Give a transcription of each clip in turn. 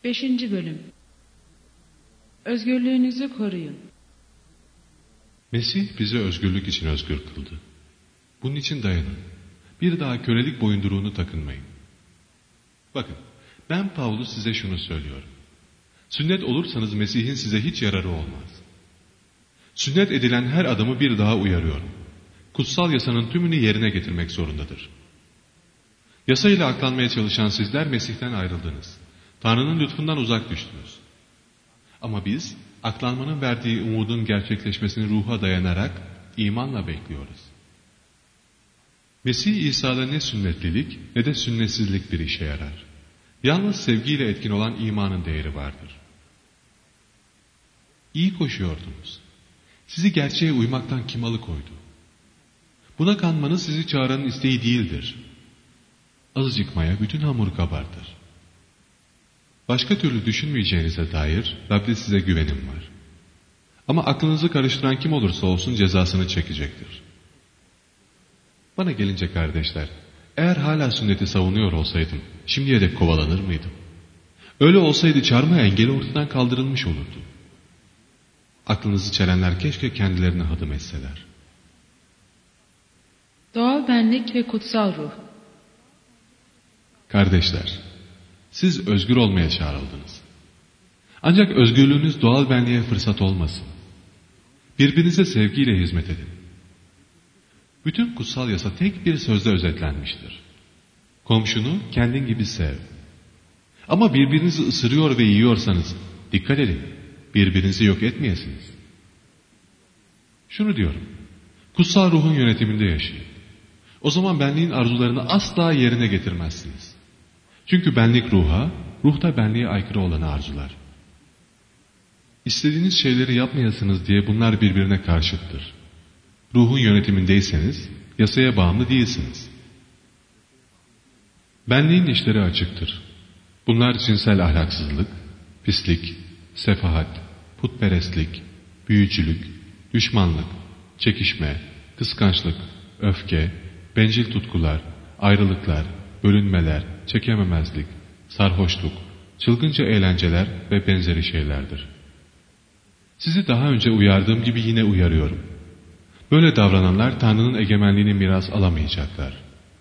5. Bölüm. Özgürlüğünüzü koruyun. Mesih bizi özgürlük için özgür kıldı. Bunun için dayanın. Bir daha kölelik boyunduruğunu takınmayın. Bakın, ben Pavlus size şunu söylüyorum. Sünnet olursanız Mesih'in size hiç yararı olmaz. Sünnet edilen her adamı bir daha uyarıyorum. Kutsal yasanın tümünü yerine getirmek zorundadır. Yasayla aklanmaya çalışan sizler Mesih'ten ayrıldınız. Tanrı'nın lütfundan uzak düştünüz. Ama biz aklanmanın verdiği umudun gerçekleşmesini ruha dayanarak imanla bekliyoruz. Mesih İsa'da ne sünnetlilik ne de sünnetsizlik bir işe yarar. Yalnız sevgiyle etkin olan imanın değeri vardır. İyi koşuyordunuz. Sizi gerçeğe uymaktan kim alıkoydu? Buna kanmanız sizi çağıranın isteği değildir. Azıcık maya bütün hamuru kabartır. Başka türlü düşünmeyeceğinize dair Rab'de size güvenim var. Ama aklınızı karıştıran kim olursa olsun cezasını çekecektir. Bana gelince kardeşler, eğer hala sünneti savunuyor olsaydım, şimdiye dek kovalanır mıydım? Öyle olsaydı çarmıha engeli ortadan kaldırılmış olurdu. Aklınızı çelenler keşke kendilerine hadım etseler. Doğal benlik ve kutsal ruh. Kardeşler, siz özgür olmaya çağrıldınız. Ancak özgürlüğünüz doğal benliğe fırsat olmasın. Birbirinize sevgiyle hizmet edin. Bütün kutsal yasa tek bir sözde özetlenmiştir. Komşunu kendin gibi sev. Ama birbirinizi ısırıyor ve yiyorsanız dikkat edin, birbirinizi yok etmeyesiniz. Şunu diyorum, kutsal ruhun yönetiminde yaşayın. O zaman benliğin arzularını asla yerine getirmezsiniz. Çünkü benlik ruha, ruh da benliğe aykırı olanı arzular. İstediğiniz şeyleri yapmayasınız diye bunlar birbirine karşıttır. Ruhun yönetimindeyseniz yasaya bağımlı değilsiniz. Benliğin işleri açıktır. Bunlar cinsel ahlaksızlık, pislik, sefahat, putperestlik, büyücülük, düşmanlık, çekişme, kıskançlık, öfke, bencil tutkular, ayrılıklar, bölünmeler, çekememezlik, sarhoşluk, çılgınca eğlenceler ve benzeri şeylerdir. Sizi daha önce uyardığım gibi yine uyarıyorum. Böyle davrananlar Tanrı'nın egemenliğini miras alamayacaklar.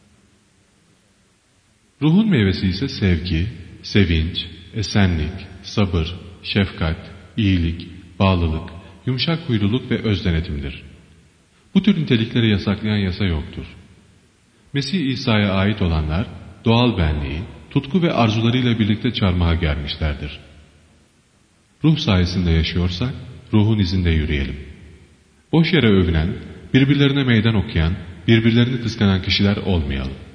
Ruhun meyvesi ise sevgi, sevinç, esenlik, sabır, şefkat, iyilik, bağlılık, yumuşak huyluluk ve öz denetimdir. Bu tür nitelikleri yasaklayan yasa yoktur. Mesih İsa'ya ait olanlar doğal benliği, tutku ve arzularıyla birlikte çarmıha germişlerdir. Ruh sayesinde yaşıyorsak ruhun izinde yürüyelim. Boş yere övünen, birbirlerine meydan okuyan, birbirlerini kıskanan kişiler olmayalım.